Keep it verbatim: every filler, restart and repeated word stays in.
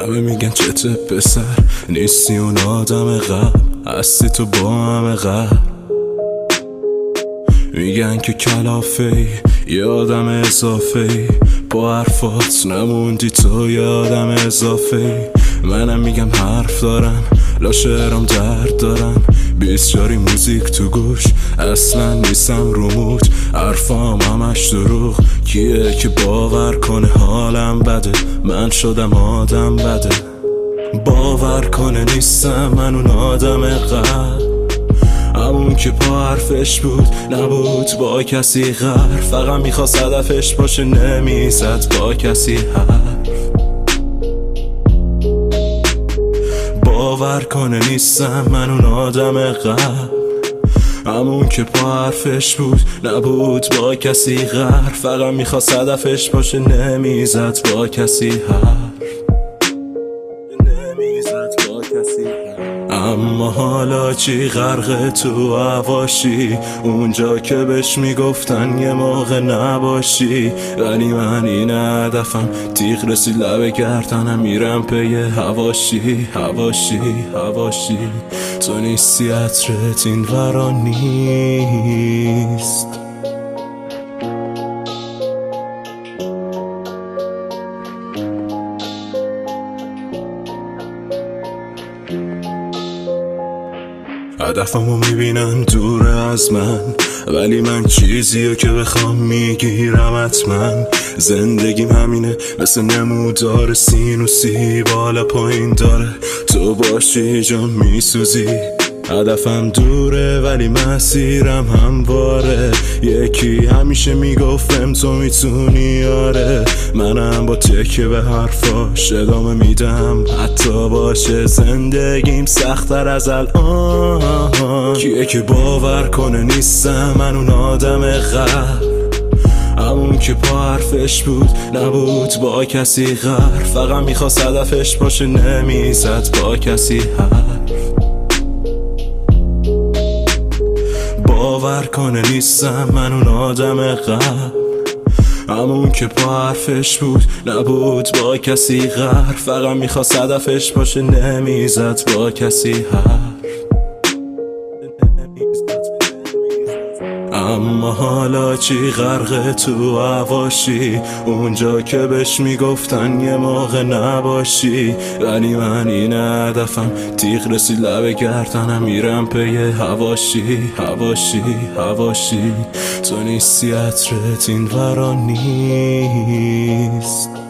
همه میگن چته پسر نیستی اون آدم قبل، هستی تو با همه قبل. میگن که کلافه‌ای یه آدم اضافه‌ای، با حرفات نموندی تو یه آدم اضافه‌ای. منم میگم حرف دارم، لاشرام درد دارم، بیسچاری موزیک تو گوش، اصلا نیستم رو مود، حرفام همش دروغ. کیه که باور کنه حالم بده، من شدم آدم بده. باور کنه نیستم من اون آدم قبل، همون که با حرفش بود نبود با کسی غر، فقط میخواست هدفش باشه نمیزد با کسی حرف. باور کنه نیستم من اون آدم قبل، همون که با حرفش بود نبود با کسی غر، فقط میخواست هدفش باشه نمیزد با کسی حرف. نمیزد با کسی حرف. اما حالا چی غرق تو هواشی، اونجا که بهش میگفتن یه موقع نباشی. ولی من این هدفم تیغ رسید لب گردنم، میرم پی هواشی هواشی هواشی. تو نیستی عطرت این ورا نیست. هدفمو میبینن دور از من، ولی من چیزیو که بخوام میگیرم حتما. زندگیم همینه مثل نمودار سینوسی، بالا پایین داره، تو باشی جا میسوزی. هدفم دوره ولی مسیرم همواره، یکی همیشه میگفتم تو میتونی آره. منم با تکیه به حرفاش ادامه میدم، حتی باشه زندگیم سخت‌تر از الان. کیه که باور کنه نیستم من اون آدم قبل، همون که با حرفش بود نبود با کسی غر، فقط میخواست هدفش باشه نمیزد با کسی حرف. باور کنه نیستم من اون آدم قبل، همون که با حرفش بود نبود با کسی غر، فقط میخواست هدفش باشه نمیزد با کسی حرف. اما حالا چی غرق تو هواشی، اونجا که بهش میگفتن یه موقع نباشی. ولی من این هدفم تیغ رسید لب گردنم، میرم پی هواشی هواشی هواشی. تو نیستی عطرت این ورا نیست.